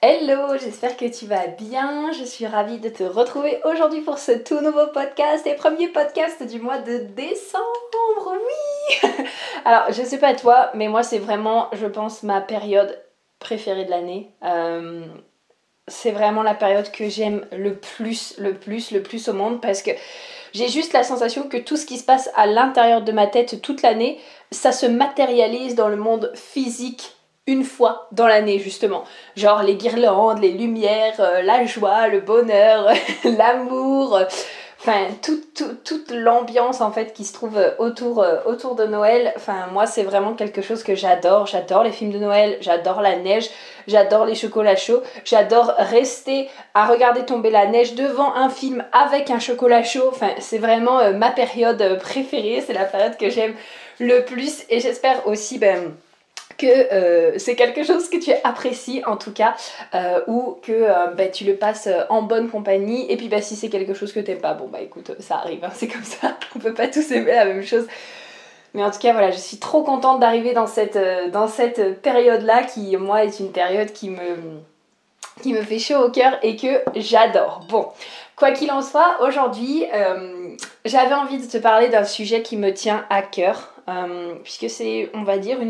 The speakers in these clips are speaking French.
Hello, j'espère que tu vas bien. Je suis ravie de te retrouver aujourd'hui pour ce tout nouveau podcast et premier podcast du mois de décembre. Oui. Alors, je sais pas toi, mais moi c'est vraiment, je pense, ma période préférée de l'année. C'est vraiment la période que j'aime le plus au monde parce que j'ai juste la sensation que tout ce qui se passe à l'intérieur de ma tête toute l'année, ça se matérialise dans le monde physique une fois dans l'année justement. Genre les guirlandes, les lumières, la joie, le bonheur, l'amour, enfin toute l'ambiance en fait qui se trouve autour de Noël. Enfin moi c'est vraiment quelque chose que j'adore. J'adore les films de Noël, j'adore la neige, j'adore les chocolats chauds, j'adore rester à regarder tomber la neige devant un film avec un chocolat chaud. Enfin c'est vraiment ma période préférée, c'est la période que j'aime le plus et j'espère aussi que c'est quelque chose que tu apprécies en tout cas ou que tu le passes en bonne compagnie et puis si c'est quelque chose que t'aimes pas, bon écoute ça arrive, hein, c'est comme ça, on peut pas tous aimer la même chose. Mais en tout cas voilà, je suis trop contente d'arriver dans cette période là qui moi est une période qui me fait chaud au cœur et que j'adore. Bon, quoi qu'il en soit, aujourd'hui j'avais envie de te parler d'un sujet qui me tient à cœur puisque c'est, on va dire,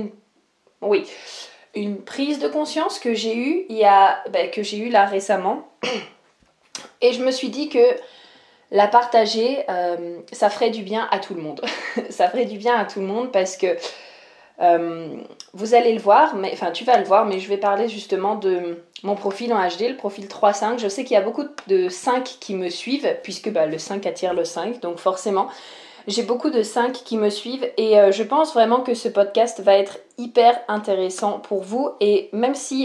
une prise de conscience que j'ai eue que j'ai eue là récemment. Et je me suis dit que la partager, ça ferait du bien à tout le monde. Ça ferait du bien à tout le monde parce que vous allez le voir, tu vas le voir, mais je vais parler justement de mon profil en HD, le profil 3-5. Je sais qu'il y a beaucoup de 5 qui me suivent, puisque le 5 attire le 5, donc forcément, j'ai beaucoup de 5 qui me suivent et je pense vraiment que ce podcast va être hyper intéressant pour vous. Et même si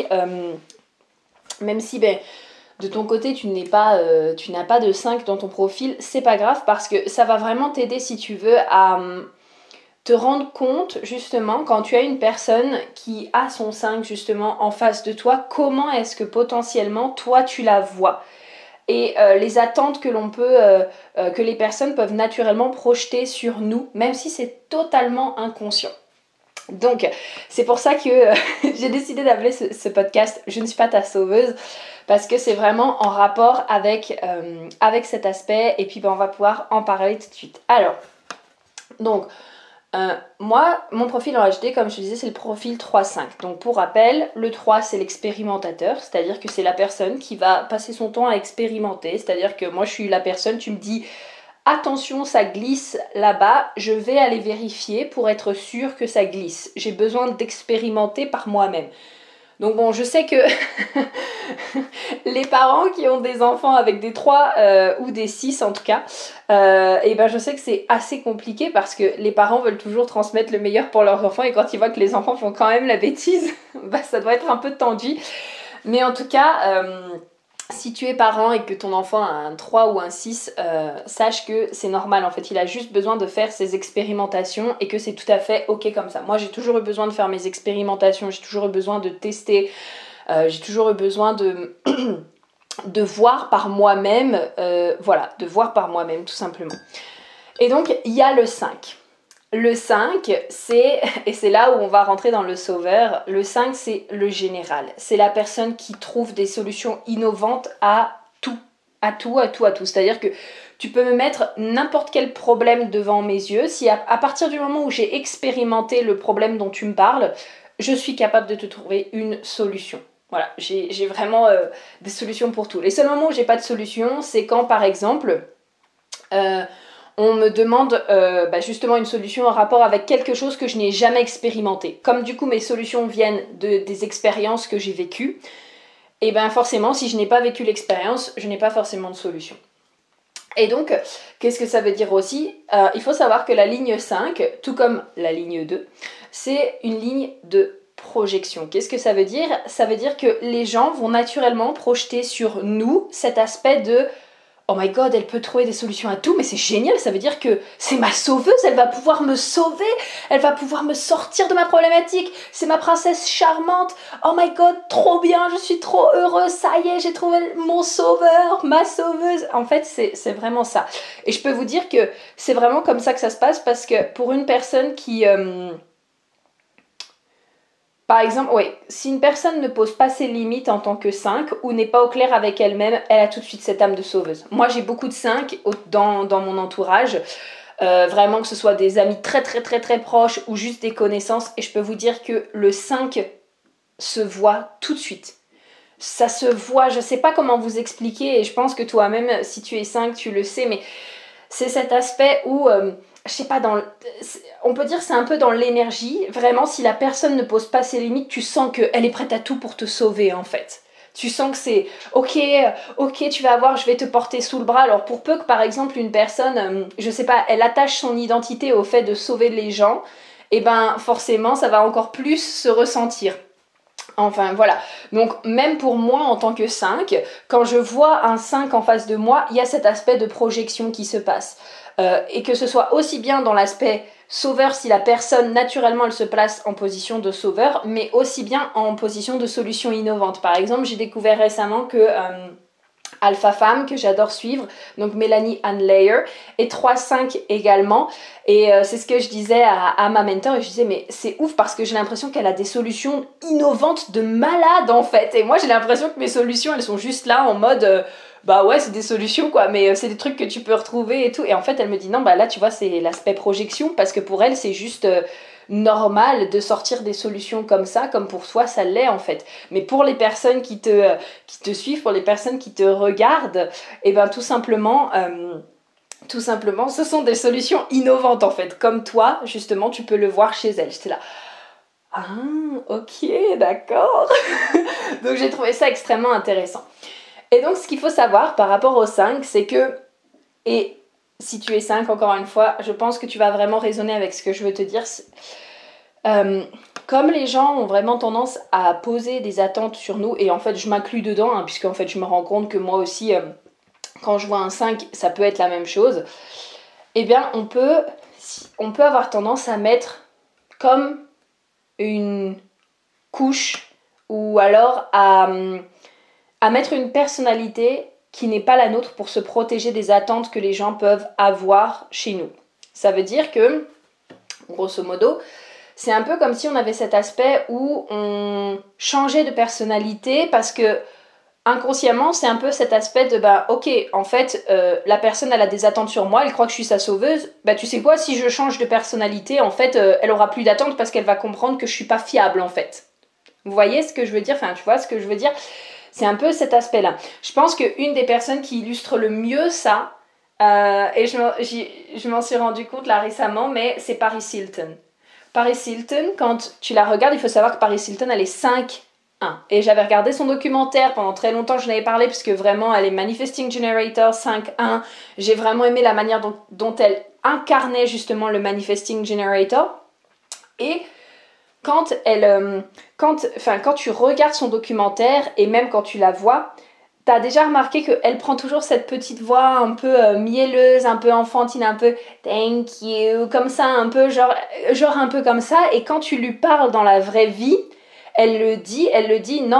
de ton côté tu n'as pas de 5 dans ton profil, c'est pas grave parce que ça va vraiment t'aider si tu veux à te rendre compte justement quand tu as une personne qui a son 5 justement en face de toi, comment est-ce que potentiellement toi tu la vois et les attentes que les personnes peuvent naturellement projeter sur nous, même si c'est totalement inconscient. Donc, c'est pour ça que j'ai décidé d'appeler ce podcast « Je ne suis pas ta sauveuse » parce que c'est vraiment en rapport avec cet aspect et puis on va pouvoir en parler tout de suite. Alors, donc, moi, mon profil en HD, comme je te disais, c'est le profil 3-5. Donc pour rappel, le 3 c'est l'expérimentateur, c'est-à-dire que c'est la personne qui va passer son temps à expérimenter, c'est-à-dire que moi je suis la personne, tu me dis attention ça glisse là-bas, je vais aller vérifier pour être sûre que ça glisse. J'ai besoin d'expérimenter par moi-même. Donc bon, je sais que les parents qui ont des enfants avec des 3 ou des 6 en tout cas, je sais que c'est assez compliqué parce que les parents veulent toujours transmettre le meilleur pour leurs enfants et quand ils voient que les enfants font quand même la bêtise, ça doit être un peu tendu. Mais en tout cas, si tu es parent et que ton enfant a un 3 ou un 6, sache que c'est normal en fait, il a juste besoin de faire ses expérimentations et que c'est tout à fait ok comme ça. Moi j'ai toujours eu besoin de faire mes expérimentations, j'ai toujours eu besoin de tester, j'ai toujours eu besoin de voir par moi-même, de voir par moi-même tout simplement. Et donc il y a le 5. Le 5, et c'est là où on va rentrer dans le sauveur, le 5 c'est le général. C'est la personne qui trouve des solutions innovantes à tout. C'est-à-dire que tu peux me mettre n'importe quel problème devant mes yeux. Si à partir du moment où j'ai expérimenté le problème dont tu me parles, je suis capable de te trouver une solution. Voilà, j'ai vraiment des solutions pour tout. Les seuls moments où j'ai pas de solution, c'est quand par exemple on me demande justement une solution en rapport avec quelque chose que je n'ai jamais expérimenté. Comme du coup mes solutions viennent des expériences que j'ai vécues, et forcément si je n'ai pas vécu l'expérience, je n'ai pas forcément de solution. Et donc, qu'est-ce que ça veut dire aussi ? Il faut savoir que la ligne 5, tout comme la ligne 2, c'est une ligne de projection. Qu'est-ce que ça veut dire ? Ça veut dire que les gens vont naturellement projeter sur nous cet aspect de oh my god, elle peut trouver des solutions à tout, mais c'est génial, ça veut dire que c'est ma sauveuse, elle va pouvoir me sauver, elle va pouvoir me sortir de ma problématique, c'est ma princesse charmante, oh my god, trop bien, je suis trop heureuse, ça y est, j'ai trouvé mon sauveur, ma sauveuse. En fait, c'est vraiment ça. Et je peux vous dire que c'est vraiment comme ça que ça se passe, parce que pour une personne Par exemple, oui, si une personne ne pose pas ses limites en tant que 5 ou n'est pas au clair avec elle-même, elle a tout de suite cette âme de sauveuse. Moi, j'ai beaucoup de 5 dans mon entourage, vraiment que ce soit des amis très très très très proches ou juste des connaissances, et je peux vous dire que le 5 se voit tout de suite. Ça se voit, je sais pas comment vous expliquer, et je pense que toi-même, si tu es 5, tu le sais, mais c'est cet aspect où, je sais pas, on peut dire c'est un peu dans l'énergie. Vraiment, si la personne ne pose pas ses limites, tu sens qu'elle est prête à tout pour te sauver, en fait. Tu sens que c'est ok, ok, tu vas voir, je vais te porter sous le bras. Alors pour peu que par exemple une personne, je sais pas, elle attache son identité au fait de sauver les gens, et ben forcément ça va encore plus se ressentir. Enfin voilà, donc même pour moi en tant que 5, quand je vois un 5 en face de moi, il y a cet aspect de projection qui se passe. Et que ce soit aussi bien dans l'aspect sauveur si la personne naturellement elle se place en position de sauveur, mais aussi bien en position de solution innovante. Par exemple, j'ai découvert récemment que Alpha Femme, que j'adore suivre, donc Mélanie Ann Layer, et 3-5 également. Et c'est ce que je disais à ma mentor, et je disais, mais c'est ouf parce que j'ai l'impression qu'elle a des solutions innovantes de malade en fait. Et moi j'ai l'impression que mes solutions, elles sont juste là en mode, bah ouais, c'est des solutions quoi, mais c'est des trucs que tu peux retrouver et tout. Et en fait, elle me dit, non, bah là tu vois, c'est l'aspect projection, parce que pour elle, c'est juste normal de sortir des solutions comme ça, comme pour toi ça l'est en fait. Mais pour les personnes qui te suivent, pour les personnes qui te regardent, et ben tout simplement, ce sont des solutions innovantes en fait. Comme toi, justement, tu peux le voir chez elle. J'étais là, ah, ok, d'accord. Donc j'ai trouvé ça extrêmement intéressant. Et donc ce qu'il faut savoir par rapport au 5, c'est que, et si tu es 5, encore une fois, je pense que tu vas vraiment raisonner avec ce que je veux te dire. Comme les gens ont vraiment tendance à poser des attentes sur nous, et en fait je m'inclus dedans, hein, puisque en fait je me rends compte que moi aussi, quand je vois un 5, ça peut être la même chose, eh bien on peut avoir tendance à mettre comme une couche, ou alors à mettre une personnalité qui n'est pas la nôtre pour se protéger des attentes que les gens peuvent avoir chez nous. Ça veut dire que, grosso modo, c'est un peu comme si on avait cet aspect où on changeait de personnalité parce que inconsciemment, c'est un peu cet aspect de bah ok, en fait, la personne elle a des attentes sur moi, elle croit que je suis sa sauveuse. Bah tu sais quoi, si je change de personnalité, en fait, elle aura plus d'attentes parce qu'elle va comprendre que je suis pas fiable en fait. Vous voyez ce que je veux dire? Enfin, tu vois ce que je veux dire? C'est un peu cet aspect-là. Je pense qu'une des personnes qui illustre le mieux ça, et je m'en suis rendu compte là récemment, mais c'est Paris Hilton. Paris Hilton, quand tu la regardes, il faut savoir que Paris Hilton, elle est 5-1. Et j'avais regardé son documentaire pendant très longtemps, je n'avais parlé, puisque vraiment, elle est Manifesting Generator 5-1. J'ai vraiment aimé la manière dont elle incarnait justement le Manifesting Generator. Et quand tu regardes son documentaire, et même quand tu la vois, t'as déjà remarqué qu'elle prend toujours cette petite voix un peu mielleuse, un peu enfantine, un peu thank you, comme ça, un peu genre un peu comme ça. Et quand tu lui parles dans la vraie vie, elle le dit, non,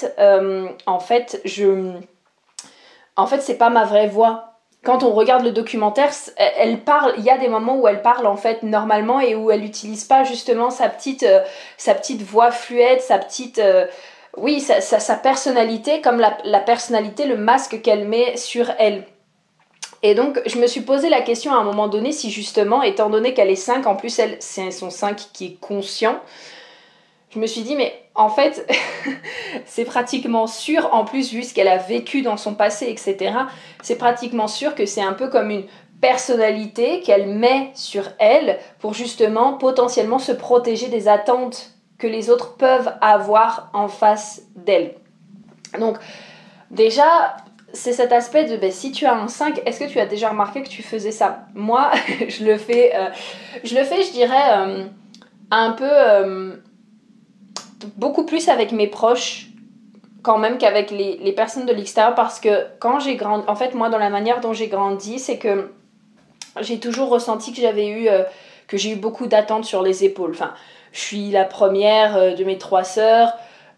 en fait, c'est pas ma vraie voix. Quand on regarde le documentaire, elle parle, il y a des moments où elle parle en fait normalement et où elle n'utilise pas justement sa petite voix fluette, oui, sa personnalité, comme la personnalité, le masque qu'elle met sur elle. Et donc, je me suis posé la question à un moment donné si justement, étant donné qu'elle est 5, en plus, c'est son 5 qui est conscient, je me suis dit, mais en fait, c'est pratiquement sûr, en plus, vu ce qu'elle a vécu dans son passé, etc., c'est pratiquement sûr que c'est un peu comme une personnalité qu'elle met sur elle pour justement potentiellement se protéger des attentes que les autres peuvent avoir en face d'elle. Donc, déjà, c'est cet aspect de ben, si tu as un 5, est-ce que tu as déjà remarqué que tu faisais ça? Moi, je le fais, je dirais, un peu beaucoup plus avec mes proches quand même qu'avec les personnes de l'extérieur, parce que quand j'ai grandi, en fait moi dans la manière dont j'ai grandi, c'est que j'ai toujours ressenti que j'ai eu beaucoup d'attentes sur les épaules. Enfin, je suis la première de mes 3 sœurs,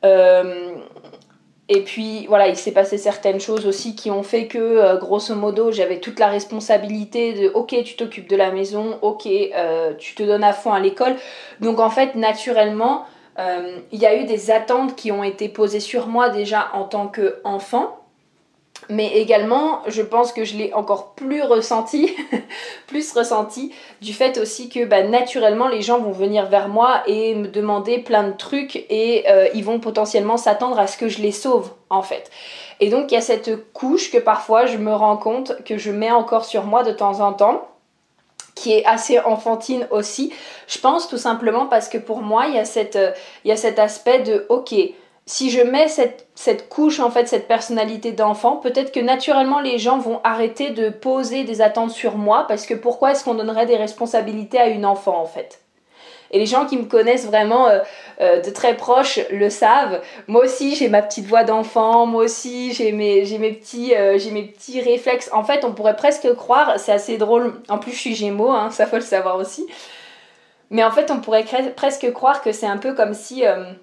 et puis voilà, il s'est passé certaines choses aussi qui ont fait que grosso modo j'avais toute la responsabilité de ok, tu t'occupes de la maison, ok, tu te donnes à fond à l'école. Donc en fait naturellement Il y a eu des attentes qui ont été posées sur moi déjà en tant qu'enfant. Mais également, je pense que je l'ai encore plus ressenti, plus ressenti du fait aussi que naturellement les gens vont venir vers moi et me demander plein de trucs et ils vont potentiellement s'attendre à ce que je les sauve en fait. Et donc il y a cette couche que parfois je me rends compte que je mets encore sur moi de temps en temps, qui est assez enfantine aussi. Je pense tout simplement parce que pour moi il y a cet aspect de ok, si je mets cette couche, en fait, cette personnalité d'enfant, peut-être que naturellement les gens vont arrêter de poser des attentes sur moi, parce que pourquoi est-ce qu'on donnerait des responsabilités à une enfant en fait? Et les gens qui me connaissent vraiment de très proche le savent. Moi aussi j'ai ma petite voix d'enfant, moi aussi j'ai mes petits réflexes. En fait on pourrait presque croire, c'est assez drôle, en plus je suis Gémeaux, hein, ça faut le savoir aussi. Mais en fait on pourrait presque croire que c'est un peu comme si...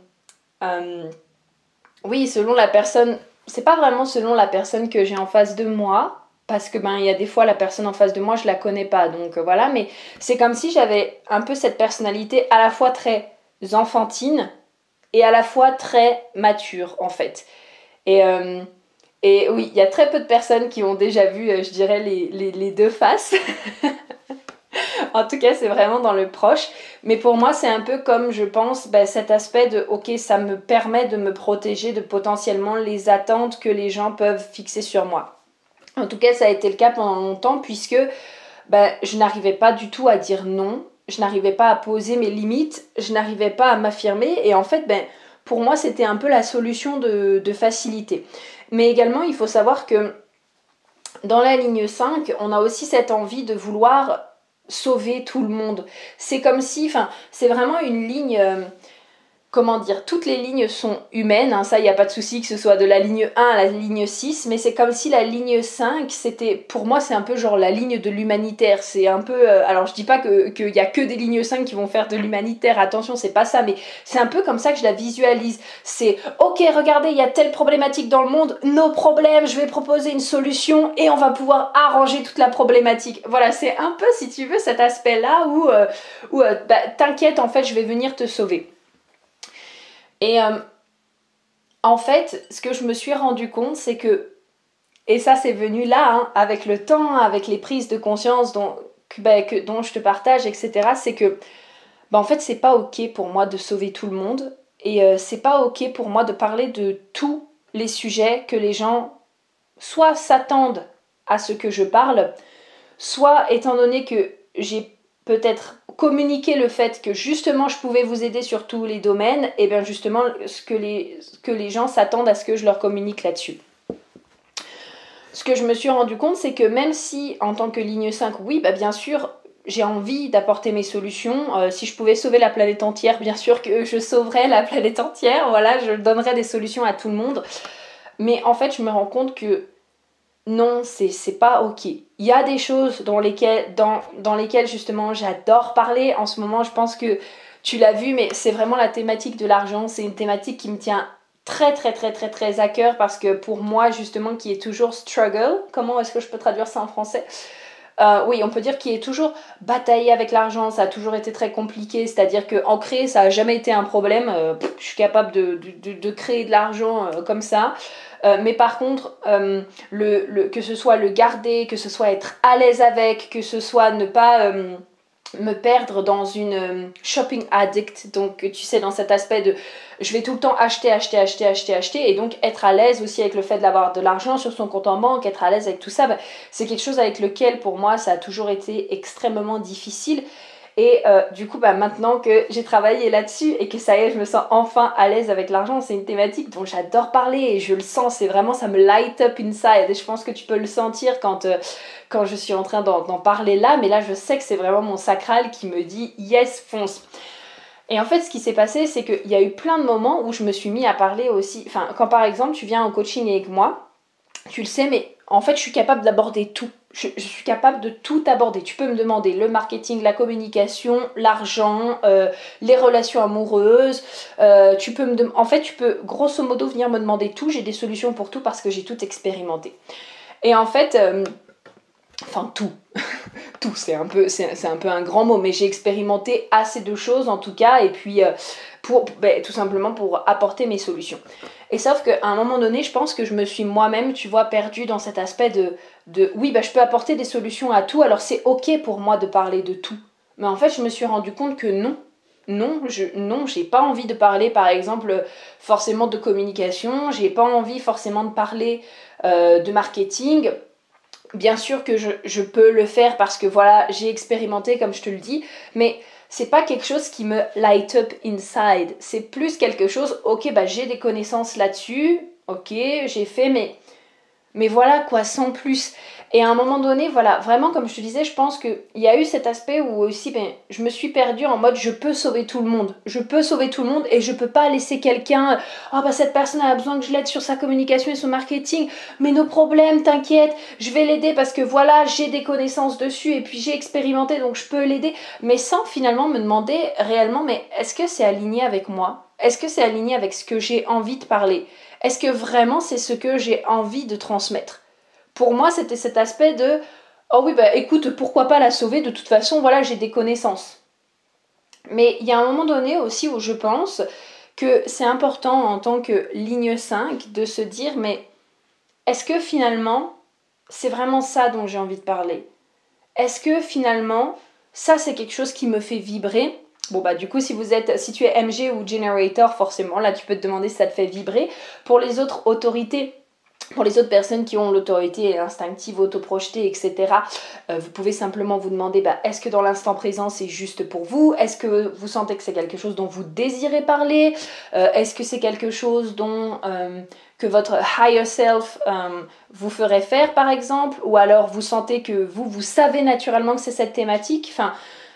oui, selon la personne, c'est pas vraiment selon la personne que j'ai en face de moi, parce que il y a des fois la personne en face de moi je la connais pas, donc voilà, mais c'est comme si j'avais un peu cette personnalité à la fois très enfantine et à la fois très mature en fait. Et, euh, et oui, il y a très peu de personnes qui ont déjà vu, je dirais, les deux faces. En tout cas, c'est vraiment dans le proche. Mais pour moi, c'est un peu comme, je pense, cet aspect de, ok, ça me permet de me protéger de potentiellement les attentes que les gens peuvent fixer sur moi. En tout cas, ça a été le cas pendant longtemps puisque je n'arrivais pas du tout à dire non. Je n'arrivais pas à poser mes limites. Je n'arrivais pas à m'affirmer. Et en fait, pour moi, c'était un peu la solution de facilité. Mais également, il faut savoir que dans la ligne 5, on a aussi cette envie de vouloir sauver tout le monde. C'est comme si, c'est vraiment une ligne, comment dire, toutes les lignes sont humaines, hein, ça il n'y a pas de souci que ce soit de la ligne 1 à la ligne 6, mais c'est comme si la ligne 5, c'était, pour moi c'est un peu genre la ligne de l'humanitaire, c'est un peu, alors je dis pas qu'il y a que des lignes 5 qui vont faire de l'humanitaire, attention c'est pas ça, mais c'est un peu comme ça que je la visualise, c'est ok regardez il y a telle problématique dans le monde, nos problèmes, je vais proposer une solution et on va pouvoir arranger toute la problématique, voilà c'est un peu si tu veux cet aspect là où t'inquiète en fait je vais venir te sauver. Et en fait, ce que je me suis rendu compte, c'est que, et ça c'est venu là, hein, avec le temps, avec les prises de conscience dont je te partage, etc., c'est que, en fait, c'est pas ok pour moi de sauver tout le monde, et c'est pas ok pour moi de parler de tous les sujets que les gens soit s'attendent à ce que je parle, soit étant donné que j'ai peut-être communiqué le fait que justement je pouvais vous aider sur tous les domaines, et bien justement ce que les gens s'attendent à ce que je leur communique là-dessus. Ce que je me suis rendu compte, c'est que même si en tant que ligne 5, oui, bien sûr, j'ai envie d'apporter mes solutions. Si je pouvais sauver la planète entière, bien sûr que je sauverais la planète entière. Voilà, je donnerais des solutions à tout le monde. Mais en fait, je me rends compte que non, c'est pas ok. Il y a des choses dans lesquelles justement j'adore parler. En ce moment, je pense que tu l'as vu, mais c'est vraiment la thématique de l'argent. C'est une thématique qui me tient très très très très très à cœur parce que pour moi justement qui est toujours struggle, comment est-ce que je peux traduire ça en français? Oui, on peut dire qu'il est toujours bataillé avec l'argent, ça a toujours été très compliqué, c'est-à-dire qu'en créer, ça n'a jamais été un problème. Je suis capable de créer de l'argent comme ça. Mais par contre, que ce soit le garder, que ce soit être à l'aise avec, que ce soit ne pas me perdre dans une shopping addict, donc tu sais dans cet aspect de je vais tout le temps acheter et donc être à l'aise aussi avec le fait d'avoir de l'argent sur son compte en banque, être à l'aise avec tout ça, c'est quelque chose avec lequel pour moi ça a toujours été extrêmement difficile. Et du coup, maintenant que j'ai travaillé là-dessus et que ça y est, je me sens enfin à l'aise avec l'argent, c'est une thématique dont j'adore parler et je le sens, c'est vraiment, ça me light up inside. Et je pense que tu peux le sentir quand je suis en train d'en parler là, mais là, je sais que c'est vraiment mon sacral qui me dit yes, fonce. Et en fait, ce qui s'est passé, c'est qu'il y a eu plein de moments où je me suis mis à parler aussi. Enfin, quand par exemple, tu viens en coaching avec moi, tu le sais, mais en fait, je suis capable d'aborder tout. Je suis capable de tout aborder. Tu peux me demander le marketing, la communication, l'argent, les relations amoureuses. En fait, tu peux grosso modo venir me demander tout. J'ai des solutions pour tout parce que j'ai tout expérimenté. Et en fait, enfin tout, tout, c'est un peu un grand mot, mais j'ai expérimenté assez de choses en tout cas, et puis tout simplement pour apporter mes solutions. Et sauf qu'à un moment donné, je pense que je me suis moi-même, tu vois, perdue dans cet aspect de oui, je peux apporter des solutions à tout, alors c'est ok pour moi de parler de tout. Mais en fait, je me suis rendu compte que non. Non, j'ai pas envie de parler, par exemple, forcément de communication, j'ai pas envie forcément de parler de marketing. Bien sûr que je peux le faire parce que voilà, j'ai expérimenté comme je te le dis, mais c'est pas quelque chose qui me light up inside. C'est plus quelque chose, ok, j'ai des connaissances là-dessus, ok, j'ai fait, mais voilà quoi, sans plus. Et à un moment donné, voilà, vraiment comme je te disais, je pense qu'il y a eu cet aspect où aussi je me suis perdue en mode je peux sauver tout le monde. Je peux sauver tout le monde et je peux pas laisser quelqu'un, cette personne a besoin que je l'aide sur sa communication et son marketing, mais nos problèmes, t'inquiète, je vais l'aider parce que voilà, j'ai des connaissances dessus et puis j'ai expérimenté donc je peux l'aider, mais sans finalement me demander réellement, mais est-ce que c'est aligné avec moi? Est-ce que c'est aligné avec ce que j'ai envie de parler? Est-ce que vraiment c'est ce que j'ai envie de transmettre? Pour moi, c'était cet aspect de oh oui, écoute, pourquoi pas la sauver? De toute façon, voilà, j'ai des connaissances. Mais il y a un moment donné aussi où je pense que c'est important en tant que ligne 5 de se dire mais est-ce que finalement c'est vraiment ça dont j'ai envie de parler? Est-ce que finalement ça c'est quelque chose qui me fait vibrer? Bon du coup si tu es MG ou Generator, forcément là tu peux te demander si ça te fait vibrer. Pour les autres autorités, pour les autres personnes qui ont l'autorité instinctive, autoprojetée, etc., vous pouvez simplement vous demander est-ce que dans l'instant présent c'est juste pour vous? Est-ce que vous sentez que c'est quelque chose dont vous désirez parler? Est-ce que c'est quelque chose dont que votre higher self vous ferait faire par exemple? Ou alors vous sentez que vous savez naturellement que c'est cette thématique? Enfin,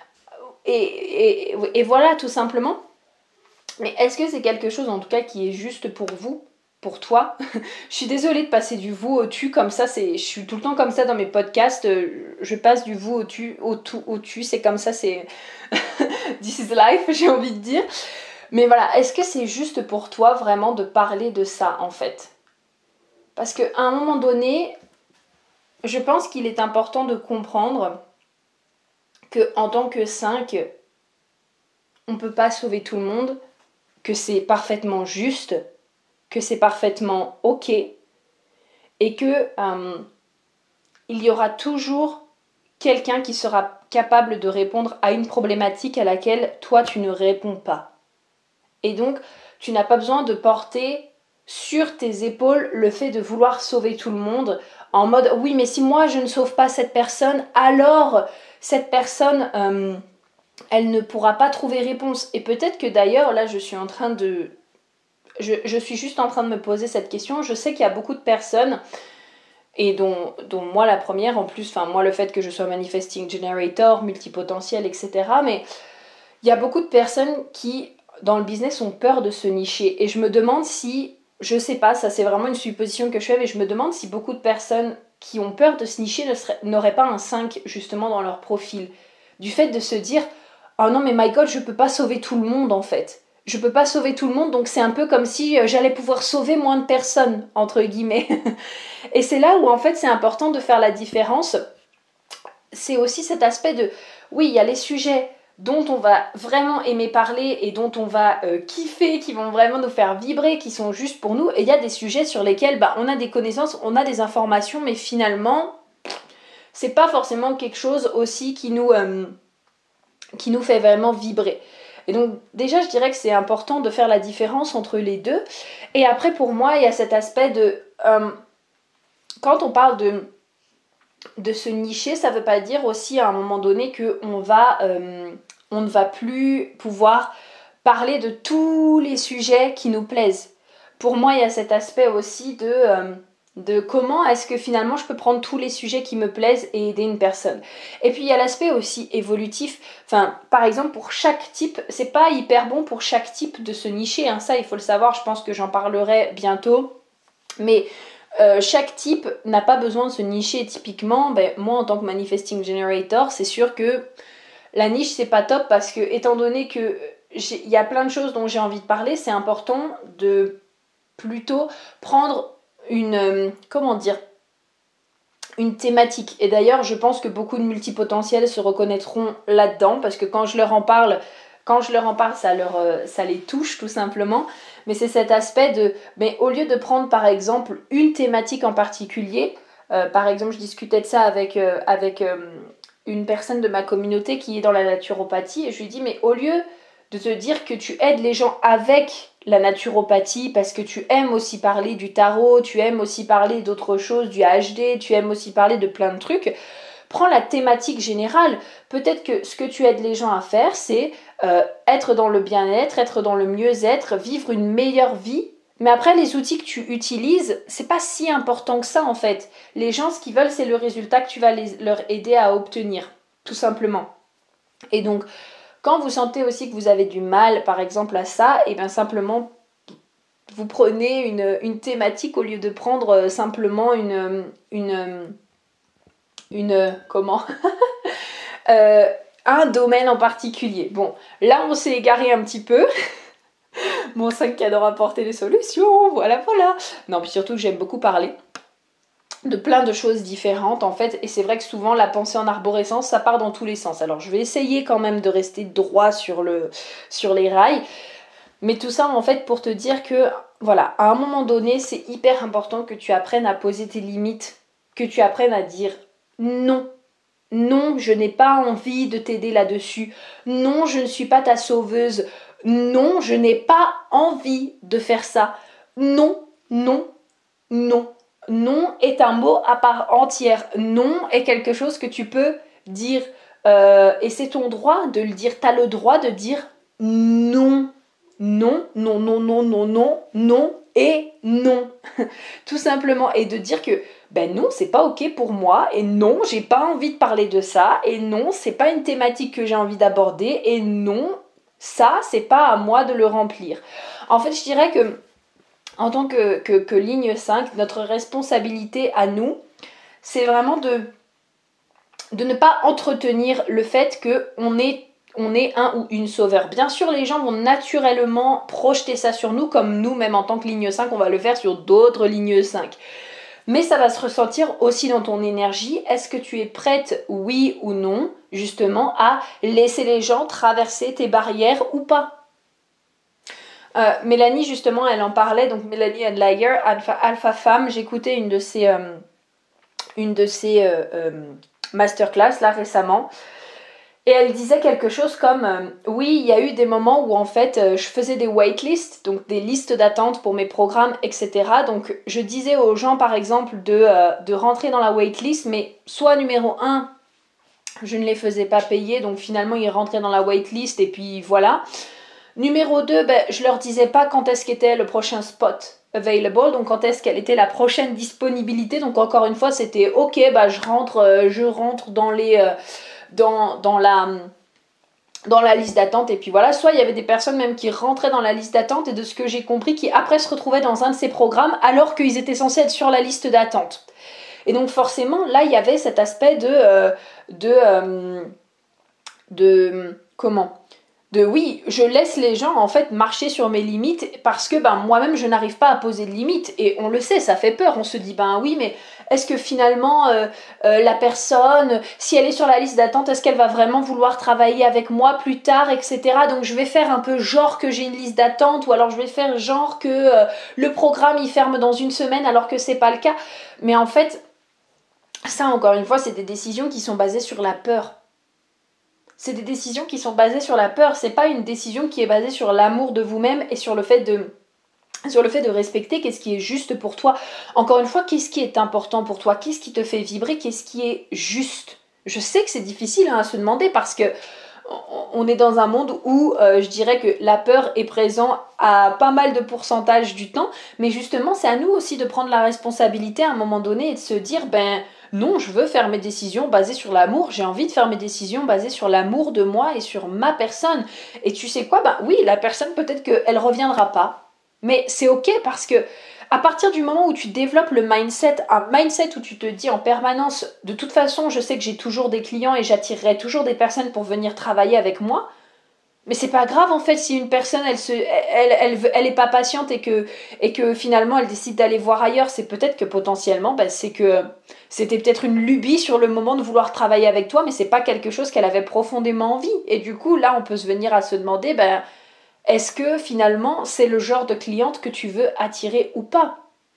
et voilà tout simplement. Mais est-ce que c'est quelque chose en tout cas qui est juste pour vous? Pour toi? Je suis désolée de passer du vous au tu comme ça, je suis tout le temps comme ça dans mes podcasts, je passe du vous au tu, au tout, au tu, c'est comme ça, c'est this is life, j'ai envie de dire. Mais voilà, est-ce que c'est juste pour toi vraiment de parler de ça en fait? Parce qu'à un moment donné, je pense qu'il est important de comprendre que en tant que 5, on peut pas sauver tout le monde, que c'est parfaitement juste, que c'est parfaitement ok, et que il y aura toujours quelqu'un qui sera capable de répondre à une problématique à laquelle toi tu ne réponds pas. Et donc, tu n'as pas besoin de porter sur tes épaules le fait de vouloir sauver tout le monde en mode oui, mais si moi je ne sauve pas cette personne, alors cette personne elle ne pourra pas trouver réponse. Et peut-être que d'ailleurs là je suis juste en train de me poser cette question. Je sais qu'il y a beaucoup de personnes et dont moi la première en plus, enfin moi le fait que je sois manifesting generator, multipotentiel, etc. Mais il y a beaucoup de personnes qui dans le business ont peur de se nicher et je me demande si, je sais pas, ça c'est vraiment une supposition que je fais, mais je me demande si beaucoup de personnes qui ont peur de se nicher n'auraient pas un 5 justement dans leur profil, du fait de se dire oh non mais my god, je peux pas sauver tout le monde en fait. Je peux pas sauver tout le monde, donc c'est un peu comme si j'allais pouvoir sauver moins de personnes, entre guillemets. Et c'est là où en fait c'est important de faire la différence. C'est aussi cet aspect de, oui, il y a les sujets dont on va vraiment aimer parler et dont on va kiffer, qui vont vraiment nous faire vibrer, qui sont juste pour nous. Et il y a des sujets sur lesquels on a des connaissances, on a des informations, mais finalement, c'est pas forcément quelque chose aussi qui nous fait vraiment vibrer. Et donc déjà je dirais que c'est important de faire la différence entre les deux. Et après pour moi il y a cet aspect de quand on parle de se nicher, ça veut pas dire aussi à un moment donné qu'on on ne va plus pouvoir parler de tous les sujets qui nous plaisent. Pour moi il y a cet aspect aussi de comment est-ce que finalement je peux prendre tous les sujets qui me plaisent et aider une personne. Et puis il y a l'aspect aussi évolutif, enfin par exemple pour chaque type, c'est pas hyper bon pour chaque type de se nicher, hein, ça il faut le savoir, je pense que j'en parlerai bientôt, mais chaque type n'a pas besoin de se nicher typiquement. Moi en tant que manifesting generator, c'est sûr que la niche c'est pas top parce que étant donné que il y a plein de choses dont j'ai envie de parler, c'est important de plutôt prendre une comment dire, une thématique. Et d'ailleurs, je pense que beaucoup de multipotentiels se reconnaîtront là-dedans, parce que quand je leur en parle, ça les touche tout simplement. Mais c'est cet aspect de, mais au lieu de prendre par exemple une thématique en particulier, par exemple, je discutais de ça avec une personne de ma communauté qui est dans la naturopathie, et je lui dis, mais au lieu de te dire que tu aides les gens avec la naturopathie, parce que tu aimes aussi parler du tarot, tu aimes aussi parler d'autres choses, du HD, tu aimes aussi parler de plein de trucs, prends la thématique générale. Peut-être que ce que tu aides les gens à faire, c'est être dans le bien-être, être dans le mieux-être, vivre une meilleure vie. Mais après, les outils que tu utilises, c'est pas si important que ça en fait. Les gens, ce qu'ils veulent, c'est le résultat que tu vas leur aider à obtenir, tout simplement. Et donc, quand vous sentez aussi que vous avez du mal, par exemple, à ça, et bien simplement, vous prenez une thématique au lieu de prendre simplement comment un domaine en particulier. Bon, là, on s'est égaré un petit peu. Mon 5 qui adore apporter des solutions, voilà. Non, puis surtout, j'aime beaucoup parler de plein de choses différentes en fait, et c'est vrai que souvent la pensée en arborescence ça part dans tous les sens. Alors je vais essayer quand même de rester droit sur les rails, mais tout ça en fait pour te dire que voilà, à un moment donné c'est hyper important que tu apprennes à poser tes limites, que tu apprennes à dire non. Non, je n'ai pas envie de t'aider là-dessus. Non, je ne suis pas ta sauveuse. Non, je n'ai pas envie de faire ça. Non, non, non. Non est un mot à part entière. Non est quelque chose que tu peux dire. Et c'est ton droit de le dire. Tu as le droit de dire non. Non, non, non, non, non, non, non et non. Tout simplement. Et de dire que ben non, c'est pas ok pour moi. Et non, j'ai pas envie de parler de ça. Et non, c'est pas une thématique que j'ai envie d'aborder. Et non, ça, c'est pas à moi de le remplir. En fait, je dirais que en tant que ligne 5, notre responsabilité à nous, c'est vraiment de ne pas entretenir le fait qu'on est un ou une sauveur. Bien sûr, les gens vont naturellement projeter ça sur nous, comme nous, même en tant que ligne 5, on va le faire sur d'autres lignes 5. Mais ça va se ressentir aussi dans ton énergie. Est-ce que tu es prête, oui ou non, justement, à laisser les gens traverser tes barrières ou pas ? Mélanie justement elle en parlait, donc Mélanie Adlayer, Alpha Femme, j'écoutais une de ses masterclass là récemment, et elle disait quelque chose comme oui, il y a eu des moments où en fait je faisais des waitlists, donc des listes d'attente pour mes programmes, etc. Donc je disais aux gens par exemple de rentrer dans la waitlist, mais soit numéro 1, je ne les faisais pas payer, donc finalement ils rentraient dans la waitlist et puis voilà. Numéro 2, je leur disais pas quand est-ce qu'était le prochain spot available, donc quand est-ce qu'elle était la prochaine disponibilité. Donc encore une fois, c'était ok, je rentre dans la liste d'attente et puis voilà. Soit il y avait des personnes même qui rentraient dans la liste d'attente et de ce que j'ai compris qui après se retrouvaient dans un de ces programmes alors qu'ils étaient censés être sur la liste d'attente. Et donc forcément là il y avait cet aspect oui, je laisse les gens en fait marcher sur mes limites parce que moi-même je n'arrive pas à poser de limites, et on le sait, ça fait peur, on se dit oui mais est-ce que finalement la personne, si elle est sur la liste d'attente, est-ce qu'elle va vraiment vouloir travailler avec moi plus tard, etc. Donc je vais faire un peu genre que j'ai une liste d'attente, ou alors je vais faire genre que le programme il ferme dans une semaine alors que c'est pas le cas. Mais en fait, ça encore une fois c'est des décisions qui sont basées sur la peur. C'est des décisions qui sont basées sur la peur, c'est pas une décision qui est basée sur l'amour de vous-même et sur le fait de respecter qu'est-ce qui est juste pour toi. Encore une fois, qu'est-ce qui est important pour toi, qu'est-ce qui te fait vibrer, qu'est-ce qui est juste. Je sais que c'est difficile à se demander parce que on est dans un monde où je dirais que la peur est présente à pas mal de pourcentage du temps, mais justement c'est à nous aussi de prendre la responsabilité à un moment donné et de se dire non, je veux faire mes décisions basées sur l'amour, j'ai envie de faire mes décisions basées sur l'amour de moi et sur ma personne. Et tu sais quoi, oui, la personne peut-être qu'elle reviendra pas, mais c'est ok parce que à partir du moment où tu développes un mindset où tu te dis en permanence, de toute façon, je sais que j'ai toujours des clients et j'attirerai toujours des personnes pour venir travailler avec moi, Mais c'est pas grave en fait si une personne elle est pas patiente et que finalement elle décide d'aller voir ailleurs, c'est peut-être que potentiellement c'est que c'était peut-être une lubie sur le moment de vouloir travailler avec toi, mais c'est pas quelque chose qu'elle avait profondément envie. Et du coup là on peut se venir à se demander est-ce que finalement c'est le genre de cliente que tu veux attirer ou pas?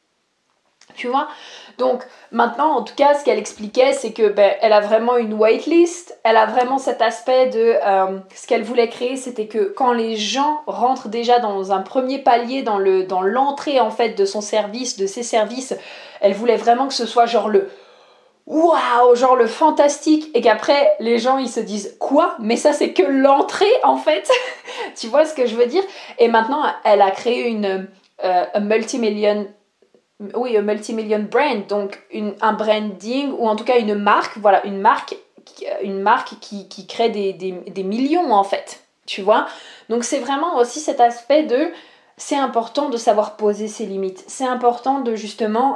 Tu vois? Donc maintenant, en tout cas, ce qu'elle expliquait, c'est que elle a vraiment une waitlist. Elle a vraiment cet aspect de ce qu'elle voulait créer, c'était que quand les gens rentrent déjà dans un premier palier, dans l'entrée en fait de son service, de ses services, elle voulait vraiment que ce soit genre le waouh, genre le fantastique, et qu'après les gens ils se disent quoi? Mais ça c'est que l'entrée en fait. Tu vois ce que je veux dire? Et maintenant, elle a créé un multimillion oui, un multimillion brand, donc un branding ou en tout cas une marque, voilà, une marque qui crée des millions en fait, tu vois. Donc c'est vraiment aussi cet aspect de, c'est important de savoir poser ses limites, c'est important de justement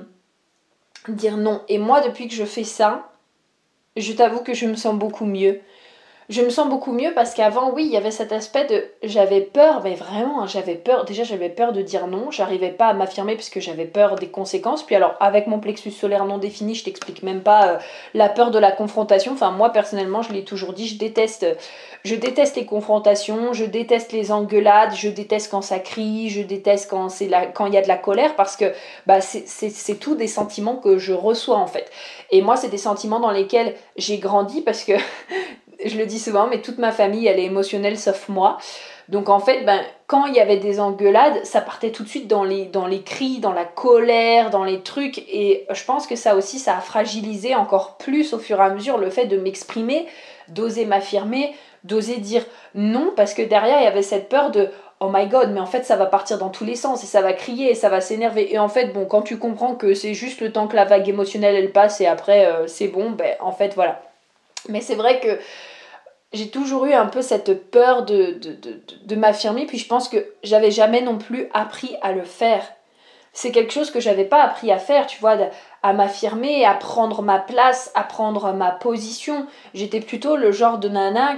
dire non. Et moi depuis que je fais ça, je t'avoue que je me sens beaucoup mieux. Je me sens beaucoup mieux parce qu'avant, oui, il y avait cet aspect de... J'avais peur, mais vraiment, hein, j'avais peur. Déjà, j'avais peur de dire non. J'arrivais pas à m'affirmer parce que j'avais peur des conséquences. Puis alors, avec mon plexus solaire non défini, je t'explique même pas la peur de la confrontation. Enfin, moi, personnellement, je l'ai toujours dit, je déteste les confrontations, je déteste les engueulades, je déteste quand ça crie, je déteste quand il y a de la colère parce que c'est tout des sentiments que je reçois en fait. Et moi, c'est des sentiments dans lesquels j'ai grandi parce que je le dis souvent, mais toute ma famille, elle est émotionnelle sauf moi. Donc en fait, quand il y avait des engueulades, ça partait tout de suite dans les cris, dans la colère, dans les trucs. Et je pense que ça aussi, ça a fragilisé encore plus au fur et à mesure le fait de m'exprimer, d'oser m'affirmer, d'oser dire non, parce que derrière, il y avait cette peur de oh my god, mais en fait, ça va partir dans tous les sens et ça va crier et ça va s'énerver. Et en fait, bon, quand tu comprends que c'est juste le temps que la vague émotionnelle, elle passe et après, c'est bon, en fait, voilà. Mais c'est vrai que j'ai toujours eu un peu cette peur de m'affirmer, puis je pense que j'avais jamais non plus appris à le faire. C'est quelque chose que j'avais pas appris à faire, tu vois, à m'affirmer, à prendre ma place, à prendre ma position. J'étais plutôt le genre de nana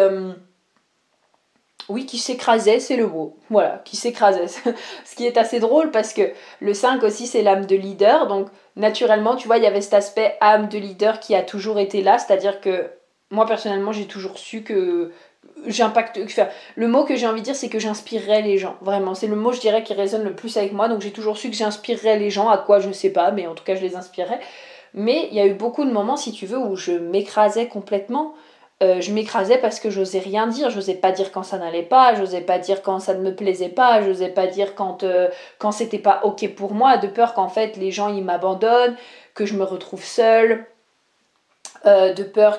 oui, qui s'écrasait, c'est le mot. Voilà, qui s'écrasait. Ce qui est assez drôle parce que le 5 aussi, c'est l'âme de leader. Donc, naturellement, tu vois, il y avait cet aspect âme de leader qui a toujours été là. C'est-à-dire que moi, personnellement, j'ai toujours su que j'impacte. Enfin, le mot que j'ai envie de dire, c'est que j'inspirerais les gens. Vraiment, c'est le mot, je dirais, qui résonne le plus avec moi. Donc, j'ai toujours su que j'inspirerais les gens. À quoi, je sais pas, mais en tout cas, je les inspirerais. Mais il y a eu beaucoup de moments, si tu veux, où je m'écrasais complètement. Je m'écrasais parce que j'osais rien dire, j'osais pas dire quand ça n'allait pas, j'osais pas dire quand ça ne me plaisait pas, j'osais pas dire quand c'était pas ok pour moi, de peur qu'en fait les gens ils m'abandonnent, que je me retrouve seule, de peur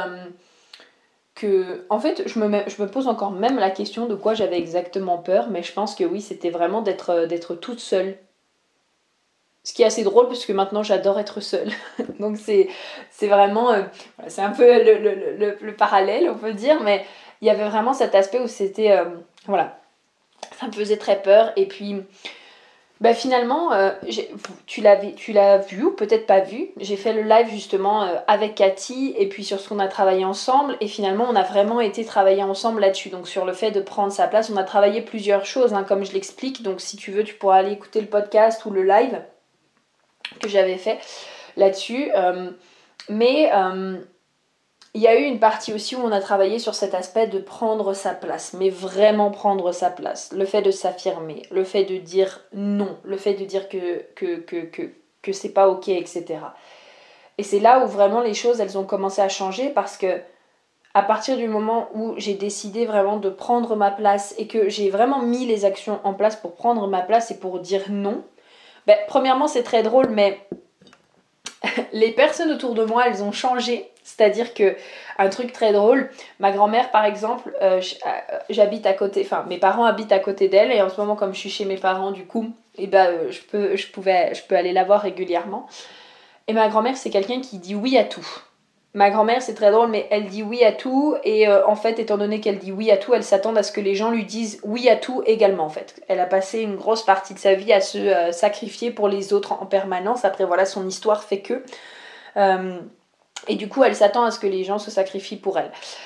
en fait je me pose encore même la question de quoi j'avais exactement peur, mais je pense que oui c'était vraiment d'être toute seule. Ce qui est assez drôle parce que maintenant j'adore être seule. Donc c'est vraiment... voilà, c'est un peu le parallèle, on peut dire, mais il y avait vraiment cet aspect où c'était... voilà, ça me faisait très peur. Et puis finalement, tu l'as vu ou peut-être pas vu. J'ai fait le live justement avec Cathy et puis sur ce qu'on a travaillé ensemble. Et finalement, on a vraiment été travailler ensemble là-dessus. Donc sur le fait de prendre sa place, on a travaillé plusieurs choses, hein, comme je l'explique. Donc si tu veux, tu pourras aller écouter le podcast ou le live que j'avais fait là-dessus. Mais il y a eu une partie aussi où on a travaillé sur cet aspect de prendre sa place, mais vraiment prendre sa place. Le fait de s'affirmer, le fait de dire non, le fait de dire que c'est pas ok, etc. Et c'est là où vraiment les choses, elles ont commencé à changer parce que à partir du moment où j'ai décidé vraiment de prendre ma place et que j'ai vraiment mis les actions en place pour prendre ma place et pour dire non, premièrement c'est très drôle, mais les personnes autour de moi, elles ont changé. C'est-à-dire que, un truc très drôle, ma grand-mère par exemple, j'habite à côté, enfin mes parents habitent à côté d'elle et en ce moment comme je suis chez mes parents du coup, je peux aller la voir régulièrement. Et ma grand-mère c'est quelqu'un qui dit oui à tout. Ma grand-mère c'est très drôle mais elle dit oui à tout et en fait étant donné qu'elle dit oui à tout, elle s'attend à ce que les gens lui disent oui à tout également en fait. Elle a passé une grosse partie de sa vie à se sacrifier pour les autres en permanence. Après voilà son histoire fait que... et du coup elle s'attend à ce que les gens se sacrifient pour elle.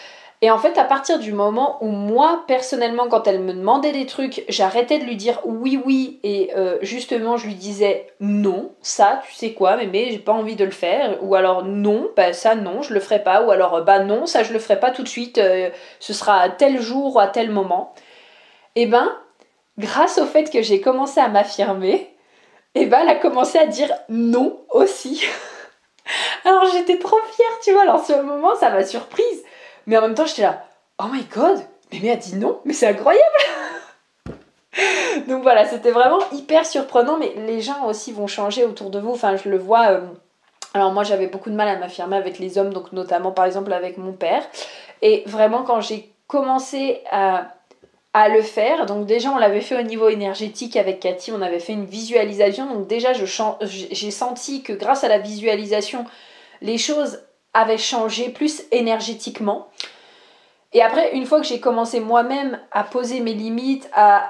Et en fait, à partir du moment où moi, personnellement, quand elle me demandait des trucs, j'arrêtais de lui dire oui, oui, et justement, je lui disais non, ça, tu sais quoi, mémé, j'ai pas envie de le faire, ou alors non, bah ça, non, je le ferai pas, ou alors bah non, ça, je le ferai pas tout de suite, ce sera à tel jour ou à tel moment. Et ben, grâce au fait que j'ai commencé à m'affirmer, et ben, elle a commencé à dire non aussi. Alors j'étais trop fière, tu vois, alors sur le moment, ça m'a surprise. Mais en même temps, j'étais là, oh my god, Mémé a dit non, mais c'est incroyable. Donc voilà, c'était vraiment hyper surprenant, mais les gens aussi vont changer autour de vous. Enfin, je le vois. Alors moi, j'avais beaucoup de mal à m'affirmer avec les hommes, donc notamment par exemple avec mon père. Et vraiment, quand j'ai commencé à le faire, donc déjà on l'avait fait au niveau énergétique avec Cathy, on avait fait une visualisation, donc déjà j'ai senti que grâce à la visualisation, les choses avaient changé plus énergétiquement. Et après, une fois que j'ai commencé moi-même à poser mes limites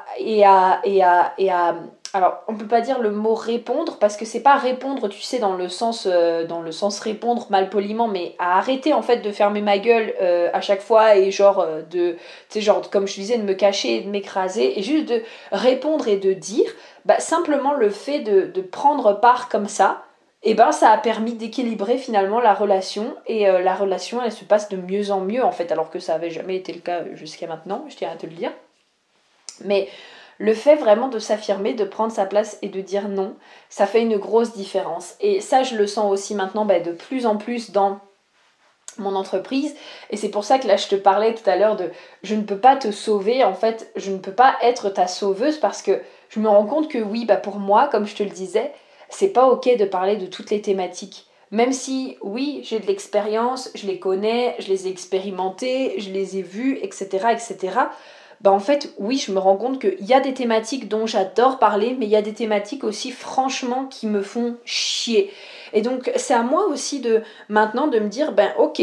alors, on peut pas dire le mot répondre, parce que c'est pas répondre, tu sais, dans le sens répondre malpoliment, mais à arrêter en fait de fermer ma gueule à chaque fois et tu sais, genre, comme je disais, de me cacher et de m'écraser, et juste de répondre et de dire, bah, simplement le fait de prendre part comme ça, et ben ça a permis d'équilibrer finalement la relation et la relation elle se passe de mieux en mieux en fait alors que ça avait jamais été le cas jusqu'à maintenant, je tiens à te le dire. Mais le fait vraiment de s'affirmer, de prendre sa place et de dire non, ça fait une grosse différence. Et ça je le sens aussi maintenant de plus en plus dans mon entreprise et c'est pour ça que là je te parlais tout à l'heure de je ne peux pas te sauver en fait, je ne peux pas être ta sauveuse parce que je me rends compte que oui, bah pour moi, comme je te le disais, c'est pas ok de parler de toutes les thématiques. Même si oui, j'ai de l'expérience, je les connais, je les ai expérimentées, je les ai vues, etc. etc. Bah en fait, oui, je me rends compte qu'il y a des thématiques dont j'adore parler, mais il y a des thématiques aussi franchement qui me font chier. Et donc c'est à moi aussi de maintenant de me dire, ben ok,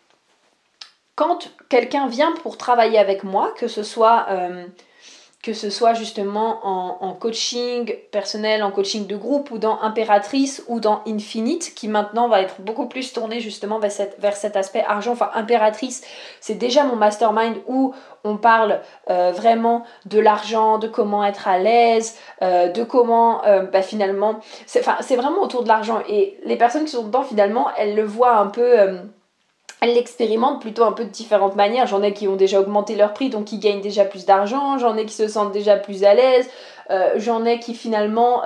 quand quelqu'un vient pour travailler avec moi, que ce soit justement en coaching personnel, en coaching de groupe ou dans Impératrice ou dans Infinite, qui maintenant va être beaucoup plus tourné justement vers cet aspect argent. Enfin, Impératrice, c'est déjà mon mastermind où on parle vraiment de l'argent, de comment être à l'aise, de comment finalement... C'est vraiment autour de l'argent. Et les personnes qui sont dedans, finalement, elles le voient un peu... elles l'expérimentent plutôt un peu de différentes manières. J'en ai qui ont déjà augmenté leur prix, donc qui gagnent déjà plus d'argent. J'en ai qui se sentent déjà plus à l'aise. J'en ai qui finalement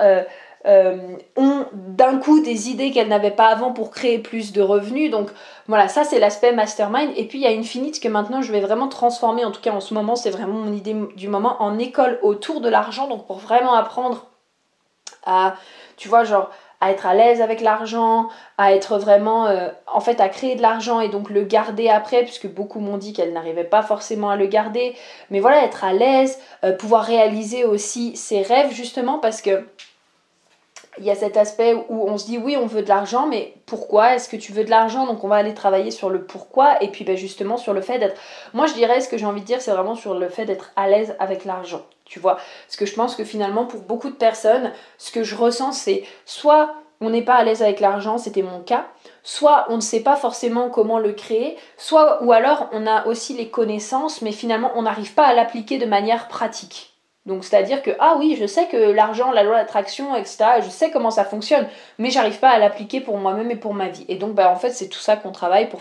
ont d'un coup des idées qu'elles n'avaient pas avant pour créer plus de revenus. Donc voilà, ça c'est l'aspect mastermind. Et puis il y a Infinite que maintenant je vais vraiment transformer. En tout cas en ce moment, c'est vraiment mon idée du moment en école autour de l'argent. Donc pour vraiment apprendre à, tu vois, genre à être à l'aise avec l'argent, à être vraiment, en fait, à créer de l'argent et donc le garder après, puisque beaucoup m'ont dit qu'elles n'arrivaient pas forcément à le garder. Mais voilà, être à l'aise, pouvoir réaliser aussi ses rêves, justement, parce que il y a cet aspect où on se dit oui on veut de l'argent mais pourquoi est-ce que tu veux de l'argent, donc on va aller travailler sur le pourquoi et puis justement sur le fait d'être, moi je dirais ce que j'ai envie de dire c'est vraiment sur le fait d'être à l'aise avec l'argent, tu vois, parce que je pense que finalement pour beaucoup de personnes ce que je ressens c'est soit on n'est pas à l'aise avec l'argent, c'était mon cas, soit on ne sait pas forcément comment le créer, soit ou alors on a aussi les connaissances mais finalement on n'arrive pas à l'appliquer de manière pratique. Donc c'est-à-dire que, ah oui, je sais que l'argent, la loi d'attraction, etc., je sais comment ça fonctionne, mais j'arrive pas à l'appliquer pour moi-même et pour ma vie. Et donc, en fait, c'est tout ça qu'on travaille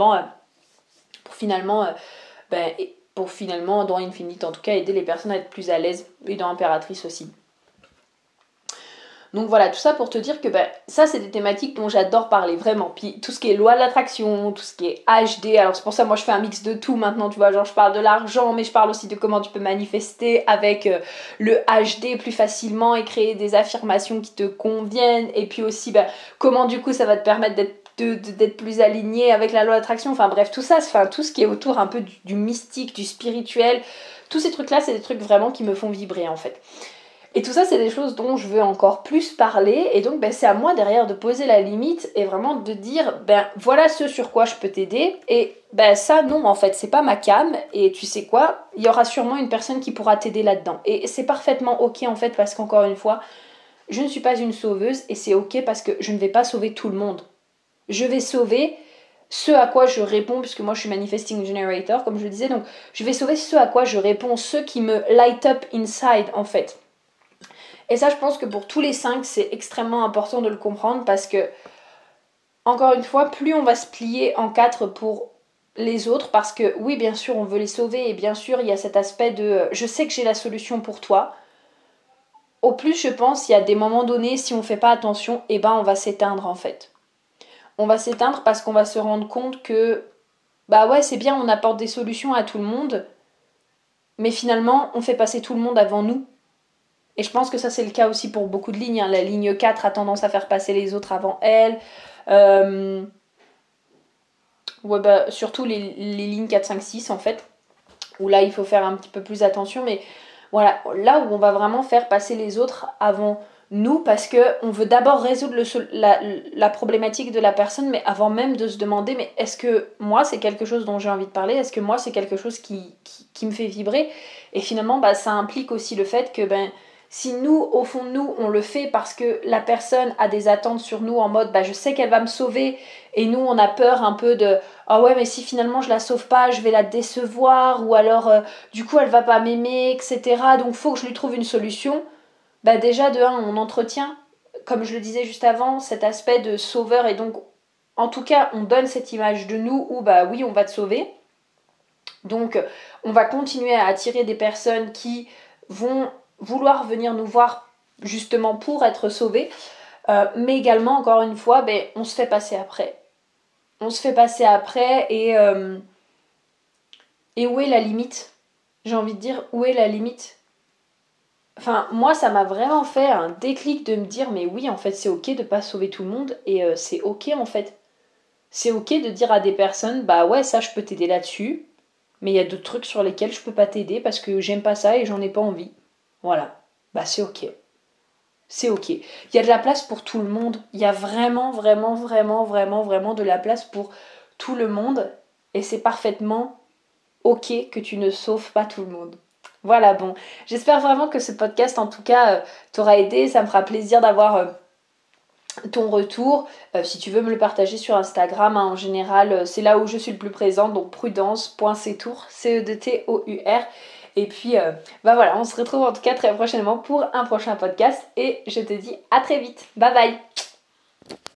pour finalement, pour finalement, dans Infinite, en tout cas, aider les personnes à être plus à l'aise, et dans Impératrice aussi. Donc voilà, tout ça pour te dire que ça c'est des thématiques dont j'adore parler, vraiment. Puis tout ce qui est loi de l'attraction, tout ce qui est HD, alors c'est pour ça moi je fais un mix de tout maintenant, tu vois, genre je parle de l'argent, mais je parle aussi de comment tu peux manifester avec le HD plus facilement et créer des affirmations qui te conviennent, et puis aussi comment du coup ça va te permettre d'être plus aligné avec la loi d'attraction, enfin bref, tout ça, tout ce qui est autour un peu du mystique, du spirituel, tous ces trucs là c'est des trucs vraiment qui me font vibrer en fait. Et tout ça, c'est des choses dont je veux encore plus parler. Et donc, c'est à moi derrière de poser la limite et vraiment de dire, voilà ce sur quoi je peux t'aider. Et ça, non, en fait, c'est pas ma cam. Et tu sais quoi, il y aura sûrement une personne qui pourra t'aider là-dedans. Et c'est parfaitement ok, en fait, parce qu'encore une fois, je ne suis pas une sauveuse. Et c'est ok parce que je ne vais pas sauver tout le monde. Je vais sauver ce à quoi je réponds, puisque moi je suis manifesting generator, comme je le disais, donc je vais sauver ce à quoi je réponds, ce qui me light up inside en fait. Et ça, je pense que pour tous les 5, c'est extrêmement important de le comprendre parce que, encore une fois, plus on va se plier en 4 pour les autres, parce que oui, bien sûr, on veut les sauver et bien sûr, il y a cet aspect de je sais que j'ai la solution pour toi. Au plus, je pense, il y a des moments donnés, si on fait pas attention, et ben on va s'éteindre en fait. On va s'éteindre parce qu'on va se rendre compte que bah ouais, c'est bien, on apporte des solutions à tout le monde, mais finalement, on fait passer tout le monde avant nous. Et je pense que ça, c'est le cas aussi pour beaucoup de lignes. Hein. La ligne 4 a tendance à faire passer les autres avant elle. Ouais, bah, surtout les lignes 4, 5, 6, en fait. Où là, il faut faire un petit peu plus attention. Mais voilà, là où on va vraiment faire passer les autres avant nous, parce qu'on veut d'abord résoudre la problématique de la personne, mais avant même de se demander, mais est-ce que moi, c'est quelque chose dont j'ai envie de parler? Est-ce que moi, c'est quelque chose qui me fait vibrer? Et finalement, bah, ça implique aussi le fait que si nous, au fond de nous, on le fait parce que la personne a des attentes sur nous en mode bah, je sais qu'elle va me sauver, et nous, on a peur un peu de ah ouais, mais si finalement je la sauve pas, je vais la décevoir, ou alors du coup elle va pas m'aimer, etc. Donc faut que je lui trouve une solution. Bah déjà de un, on entretient, comme je le disais juste avant, cet aspect de sauveur, et donc en tout cas on donne cette image de nous où bah oui on va te sauver. Donc on va continuer à attirer des personnes qui vont vouloir venir nous voir justement pour être sauvées, mais également encore une fois, on se fait passer après. On se fait passer après et où est la limite? J'ai envie de dire, où est la limite? Enfin, moi, ça m'a vraiment fait un déclic de me dire, mais oui, en fait, c'est ok de pas sauver tout le monde, et c'est ok, en fait. C'est ok de dire à des personnes, bah ouais, ça, je peux t'aider là-dessus, mais il y a d'autres trucs sur lesquels je peux pas t'aider parce que j'aime pas ça et j'en ai pas envie. Voilà. Bah c'est ok. C'est ok. Il y a de la place pour tout le monde. Il y a vraiment, vraiment, vraiment, vraiment, vraiment de la place pour tout le monde, et c'est parfaitement ok que tu ne sauves pas tout le monde. Voilà, bon, j'espère vraiment que ce podcast, en tout cas, t'aura aidé. Ça me fera plaisir d'avoir ton retour. Si tu veux me le partager sur Instagram, hein, en général, c'est là où je suis le plus présente, donc prudence.cetour, C-E-D-T-O-U-R. Et puis, bah voilà, on se retrouve en tout cas très prochainement pour un prochain podcast, et je te dis à très vite. Bye bye!